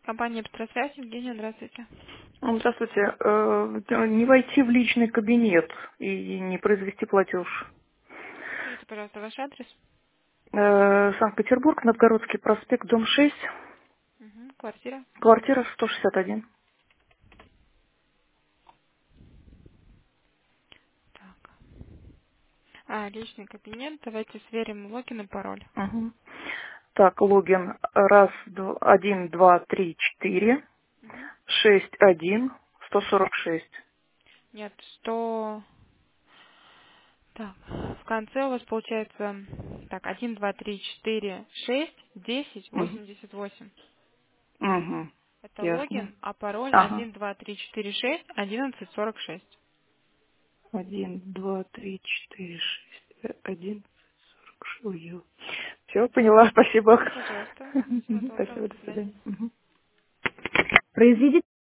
Компания «Петросвязь», Евгения, здравствуйте. Здравствуйте. Не войти в личный кабинет и не произвести платеж. Скажите, пожалуйста, ваш адрес. Санкт-Петербург, Новгородский проспект, дом 6, Угу. Квартира. квартира 161. Так. Личный кабинет. Давайте сверим логин и пароль. Мгм. Так, логин. Раз, два, 1, 2, 3, 4, Угу. 6, 1, 146. Нет, 100. Так, в конце у вас получается, так, 1, 2, 3, 4, 6, 10, Угу. 88. Угу. Это Ясно. логин, а пароль Ага. 1, 2, 3, 4, 6, 11, 46. 1, 2, 3, 4, 6, 1, 46. Все, поняла, спасибо. Пожалуйста. Всего доброго. Спасибо, До до свидания. свидания. Мгм. Произведите